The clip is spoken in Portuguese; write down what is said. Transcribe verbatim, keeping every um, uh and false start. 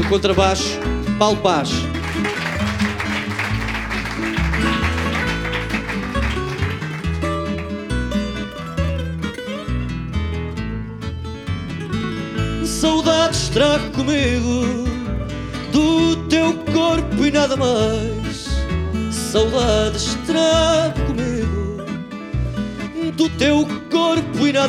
no contrabaixo, Paulo Paz. Saudades trago comigo do teu corpo e nada mais. Saudades trago comigo do teu corpo e nada